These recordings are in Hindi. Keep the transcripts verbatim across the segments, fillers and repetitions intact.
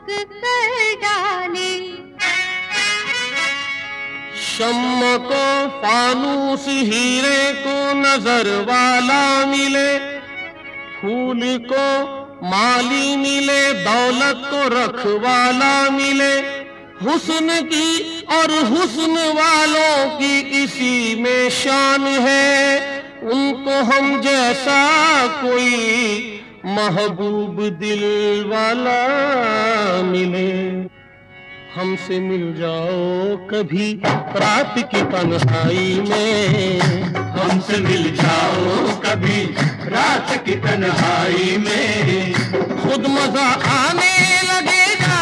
कर डाले। शम्म को फानूस हीरे को नजर वाला मिले, फूल को माली मिले, दौलत को रखवाला मिले। हुस्न की और हुस्न वालों की इसी में शान है, उनको हम जैसा कोई महबूब दिल वाला मिले। हमसे मिल जाओ कभी रात की तन्हाई में, हमसे मिल जाओ कभी रात की तन्हाई में। खुद मजा आने लगेगा,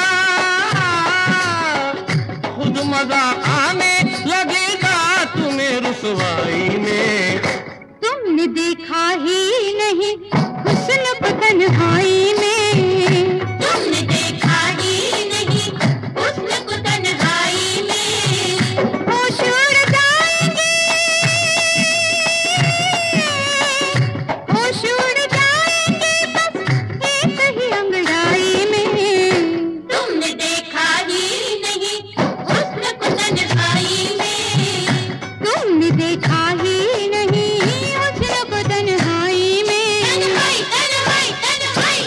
खुद मजा आने लगेगा तुम्हें रुसवाई में। तुमने देखा ही नहीं हुस्न को तन्हाई में, तुमने देखा ही नहीं हुस्न को तन्हाई में। होश उड़ जाएंगे, होश उड़ जाएंगे बस एक ही अंगड़ाई में। तुमने देखा ही नहीं हुस्न को तन्हाई में, तुमने देखा ही नहीं हुस्न को तन्हाई में। तन्हाई तन्हाई तन्हाई।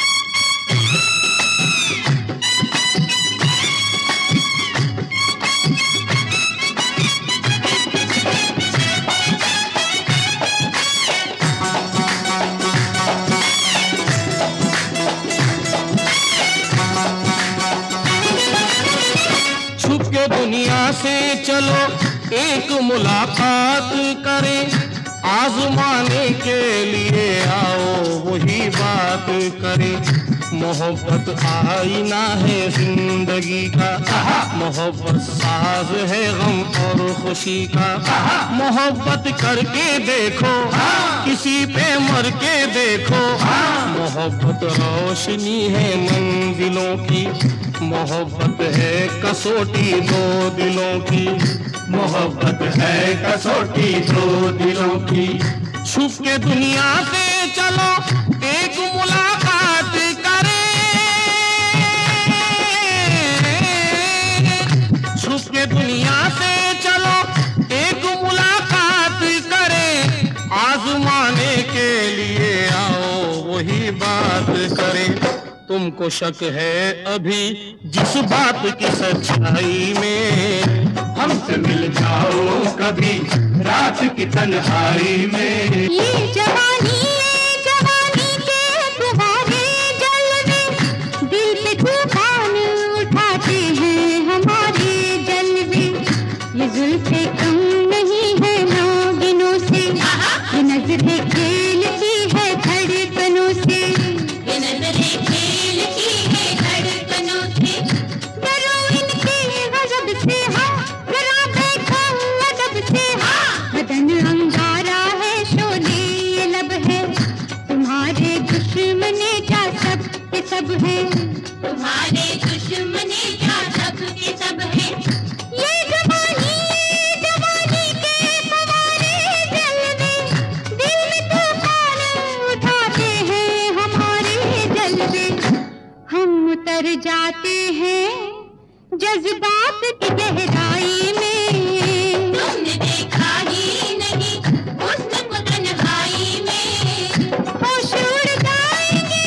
छुप के दुनिया से चलो एक मुलाकात करें, आजमाने के लिए आओ वही बात करें। मोहब्बत आईना है जिंदगी का, मोहब्बत साज है गम और खुशी का। मोहब्बत करके देखो, किसी पे मर के देखो। मोहब्बत रोशनी है मंजिलों की, मोहब्बत है कसौटी दो दिलों की। मोहब्बत है कसौटी दो दिलों की। छुप के दुनिया से चलो एक मुलाकात करें, छुप के दुनिया से चलो एक मुलाकात करें। आजमाने के लिए आओ वही बात करें। तुमको शक है अभी जिस बात की सच्चाई में, हमसे मिल जाओ कभी रात की तन्हाई में। ये जवानी ये जवानी के तुम्हारे जलवे, दिल पे तूफान उठाते हैं हमारे जलवे। ये जुल्फे कम नहीं है नागिनों से, ये नजरें खेलती है धड़कनों से, ये नजरें खेलती है धड़कनों से। डरो इनके गजब से, हाँ जरा देखो अदब से, हाँ बदन अंगारा है शोले ये लब है। तुम्हारे दुश्मने क्या सब के सब है, तुम्हारे दुश्मने क्या सब के सब है। ये जवानी ये जवानी के फव्वारे जलवे, दिल में तूफान उठाते हैं हमारे जलवे। हम उतर जाते हैं जज्बात की गहराई में। तुमने देखा ही नहीं हुस्न को तन्हाई में। होश उड़ जाएंगे,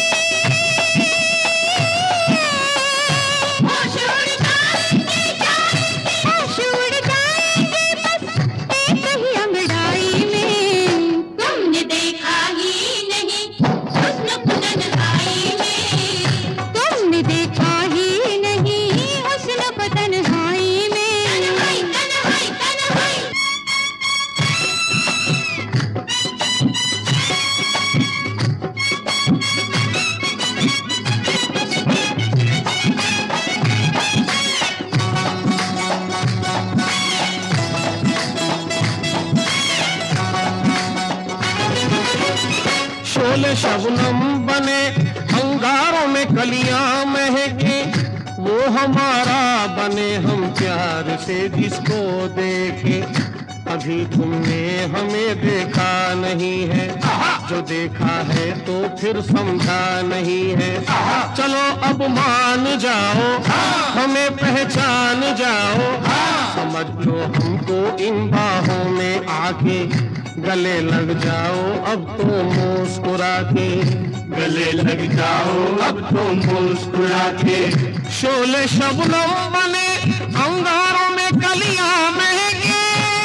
होश उड़ जाएंगे, जाएंगे, होश उड़ जाएंगे बस एक ही अंगड़ाई में। तुमने देखा ही नहीं हुस्न को तन्हाई में, तुमने देखा ही नहीं हुस्न को तन्हाई में। तन्हाई तन्हाई तन्हाई। शोले शबनम बने अंगारों में कलियां महके, वो हमारा बने हम प्यार से जिसको देखे। अभी तुमने हमें देखा नहीं है, जो देखा है तो फिर समझा नहीं है। चलो अब अब मान जाओ, हमें पहचान जाओ, समझ लो हमको इन बाहों में आके, गले लग जाओ अब तो मुस्कुरा के, गले लग जाओ अब तो मुस्कुरा के। शोले शबनम बने अंगारों में कलियां महके,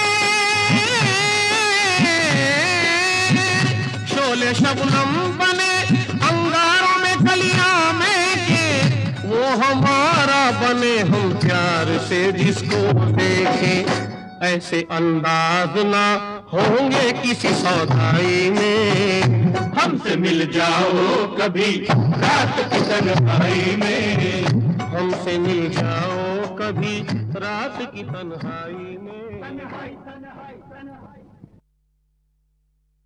शोले शबनम बने अंगारों में कलियां महके, वो हमारा बने हम प्यार से जिसको देखें। ऐसे अंदाज ना होंगे किसी सौदाई में, हमसे मिल जाओ कभी रात की तन्हाई में, हमसे मिल जाओ कभी रात की तन्हाई में।